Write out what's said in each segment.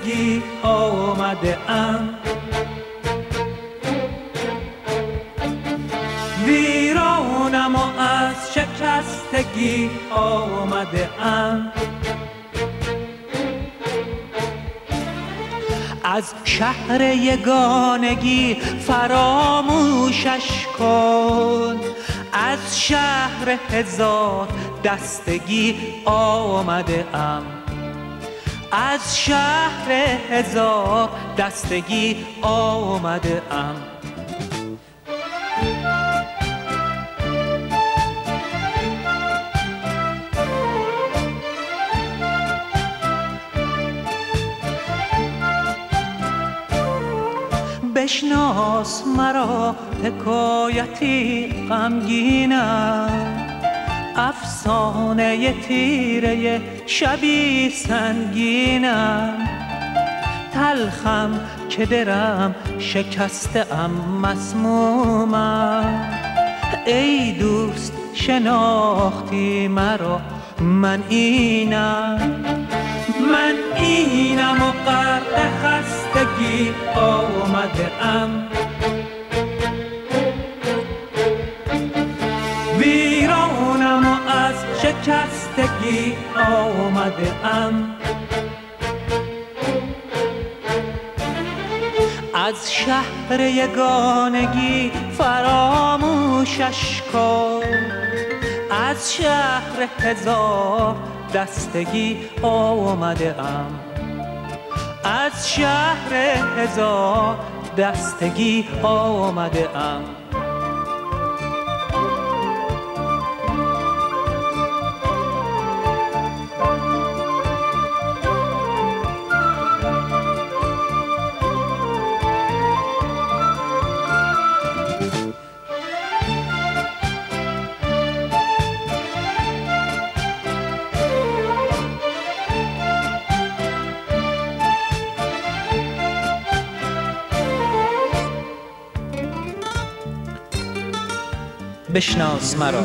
دستگی آمده ام، ویرانم و از شکستگی آمده ام. از شهر یگانگی فراموشش کن، از شهر هزار دستگی آمده ام، از شهر هزار دستگی آمده ام. بشناس مرا حکایتی غمگینم، افسانه تیره شبی سنگینم. تلخم که درم شکسته ام مسمومم، ای دوست شناختی مرا من اینم. من اینم و غرق خستگی آمده ام، ویرانم و از شکستگی آمده ام. از شهر یگانگی فراموشش کن، از شهر هزار دستگی آمده ام، از شهر هزار دستگی آمده ام. بشناس مرا،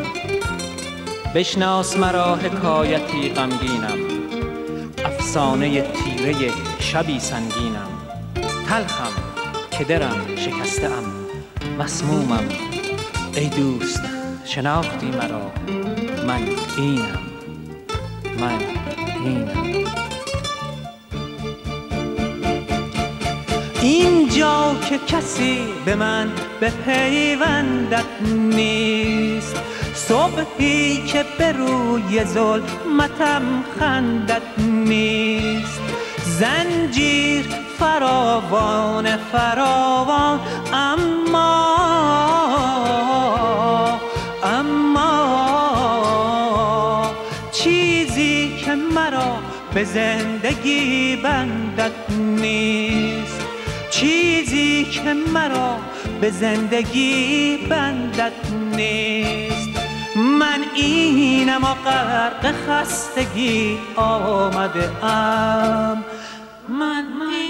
بشناس مرا حکایتی غمگینم، افسانه تیره شبی سنگینم. تلخم که درم شکسته ام مسمومم، ای دوست شناختی مرا من اینم، من اینم. اینجا که کسی به من به پیوندت نیست، صبحی که به روی ظلمتم خندت نیست. زنجیر فراوان فراوان، اما چیزی که مرا به زندگی بندت نیست، چیزی که مرا به زندگی بندت نیست. من اینم و غرق خستگی آمده ام، من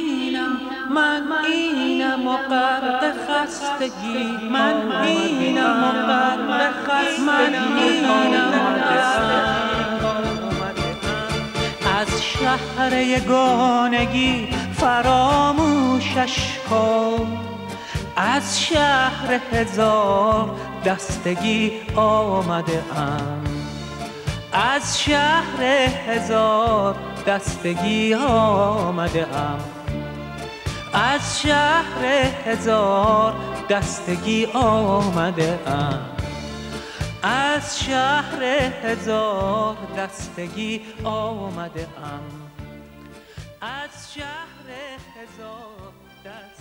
اینم و غرق خستگی، من اینم و غرق خستگی آمده ام. از شهر یگانگی فراموشش کن، از شهر هزار دستگی آمده ام، از شهر هزار دستگی آمده ام، از شهر هزار دستگی آمده ام، از شهر هزار دستگی آمده ام، از شهر هزار